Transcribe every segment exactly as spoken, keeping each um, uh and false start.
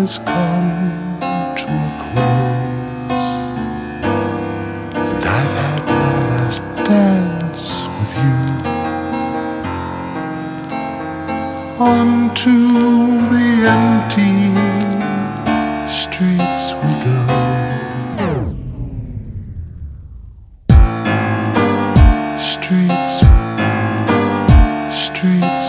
has come to a close, and I've had my last dance with you. Onto the empty streets we go. Streets, streets,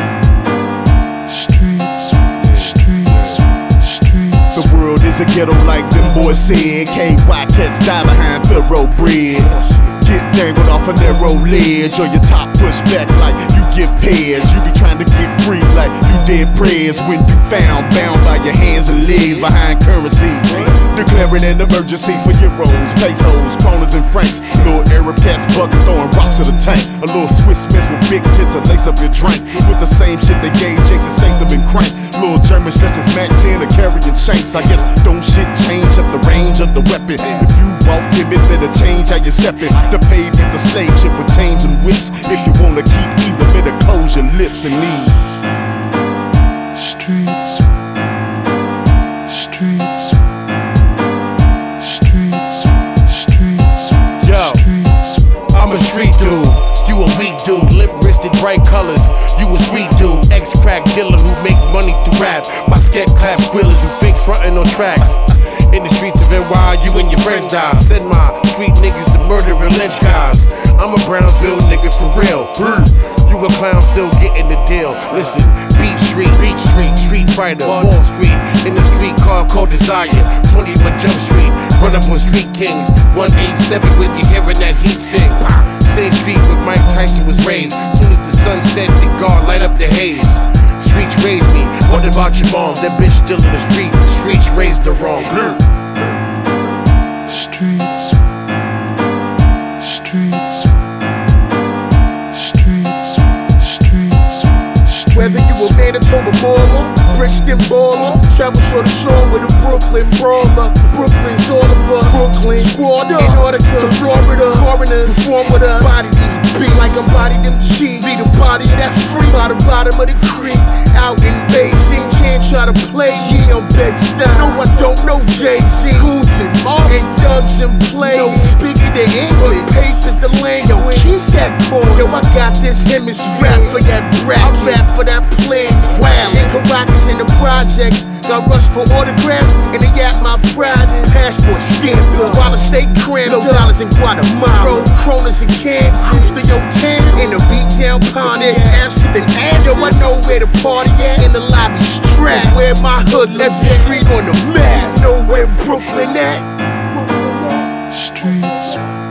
streets, streets, streets. The world is a ghetto like them boys said. K Y cats die behind thoroughbred. Get dangled off a narrow ledge, or your top pushed back like you give pairs. You be trying to get free like you did prayers when you found bound by your hands and legs behind currency. Declaring an emergency for euros, pesos, kroners and francs. Little Arab cats bucket throwing rocks at the tank. A little Swiss miss with big tits and lace up your drink with the same shit they gave Jason Statham and Crank. Little German dressed as Mac ten or carrying shanks. I guess don't shit change at the range of the weapon. If you walk timid, better change how you steppin'. The pavement's a slave ship with chains and whips. If you wanna keep either, better close your lips and knees. Streets, streets, streets, streets, Yo, streets. I'm a street dude, you a weak dude. Limp-wristed, bright colors, you a sweet dude. Ex-crack dealer who make money through rap. My scat clap squillers who fake frontin' on tracks. In the streets of N Y, you and your friends die. Send my street niggas to murder and lynch guys. I'm a Brownsville nigga for real. You a clown still getting the deal. Listen, Beach Street, Beach Street, Street Fighter, Wall Street. In the street car called Desire, twenty-one Jump Street. Run up on Street Kings, one eighty-seven when you hearing that heat sing. Same street where Mike Tyson was raised. Soon as the sun set, the guard light up the haze. Streets raised me, what about your mom? That bitch still in the street, the streets raised her wrong. Streets, streets, streets, streets, streets. Whether you a Manitoba baller, Brixton baller, travel shore to shore with a Brooklyn brawler. Brooklyn's all of us. Brooklyn squad up. Antarctica to Florida. Coroners perform with us. Body these beats like I body them cheeks. Be the body of that free by the bottom of the creek. Out in Beijing, can't try to play. Yeah, I'm Bed-Stuy. No, I don't know Jay-Z. Goons and Marks and Thugs and Play. No speaking the English. Papers the language. Keep that core. Yo, I got this hemisphere. Rap for that rap. I rap for that plan. Wow. In Caracas in the projects. Got rush for autographs and they got my pride. Passport stamped up while I stay cramped up. Dollars in Guatemala. Throw kroners in Kansas. Cruise to your town in a beat down pond. There's absinthe and acid. Yo, I know where the party at. In the lobby strap. That's where my hood left the street on the map. Know where Brooklyn at? Streets.